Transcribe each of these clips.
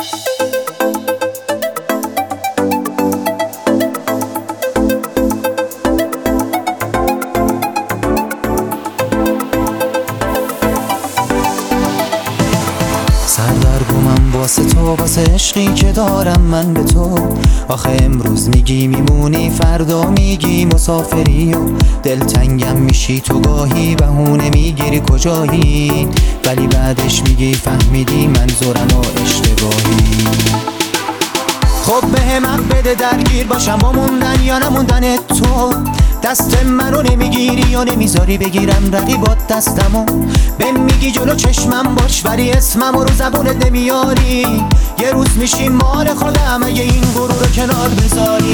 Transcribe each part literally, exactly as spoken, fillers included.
سردرگمم واسه تو، واسه عشقی که دارم من به تو. آخه امروز میگی میمونی، فردا میگی مسافری و دلتنگم میشی تو، گاهی بهونه میگیری کجایی، ولی بعدش میگی فهمیدی منظورم و اشتباهی. خب به همت بده درگیر باشم با موندن یا نموندن تو. دست منو نمیگیری یا نمیذاری بگیرم رقیبات دستمو. بهم میگی جلو چشمم باش ولی اسممو رو زبونت نمیاری. یه روز میشی مال خودم اگه این غرور رو کنار بذاری.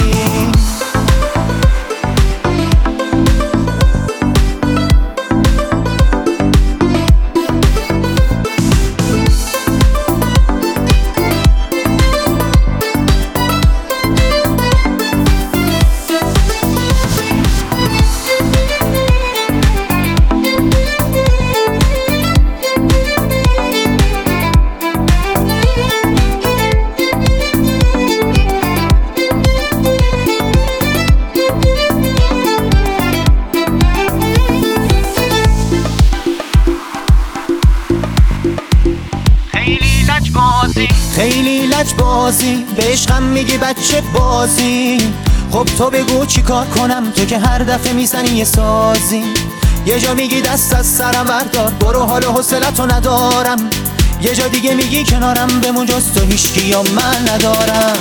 خیلی لج بازی به عشقم میگی بچه بازی. خب تو بگو چی کار کنم، تو که هر دفعه میزنی یه سازی. یه جا میگی دست از سرم بردار برو، حال و حوصلتو ندارم. یه جا دیگه میگی کنارم بمون جز تو هیچکی یا من ندارم.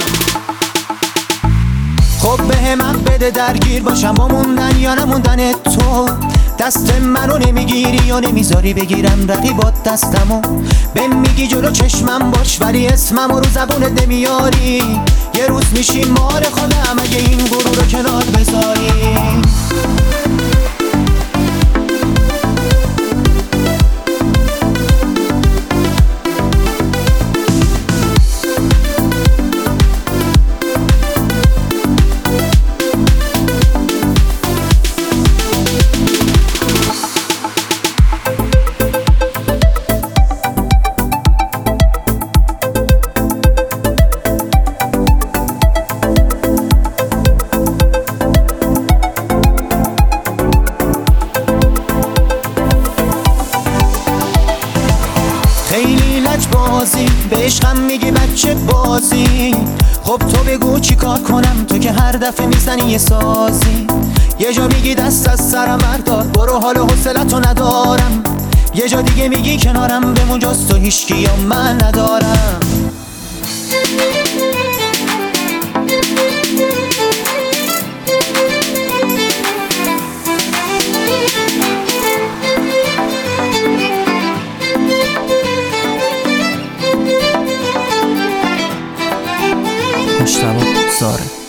خب به همت بده درگیر باشم با موندن یا نموندن تو. دست منو نمیگیری یا نمیذاری بگیرم رقیبات دستمو. بهم میگی جلو چشمم باش ولی اسممو رو زبونت نمیاری. یه روز میشی مال خودم اگه این غرور رو کنار بذاری. خیلی لج بازی به عشقم میگی بچه بازی. خب تو بگو چی کار کنم، تو که هر دفعه میزنی یه سازی. یه جا میگی دست از سرم بردار برو، حال و حوصلتو ندارم. یه جا دیگه میگی کنارم بمون جز تو هیچکی یا من ندارم. مجتبی زاره.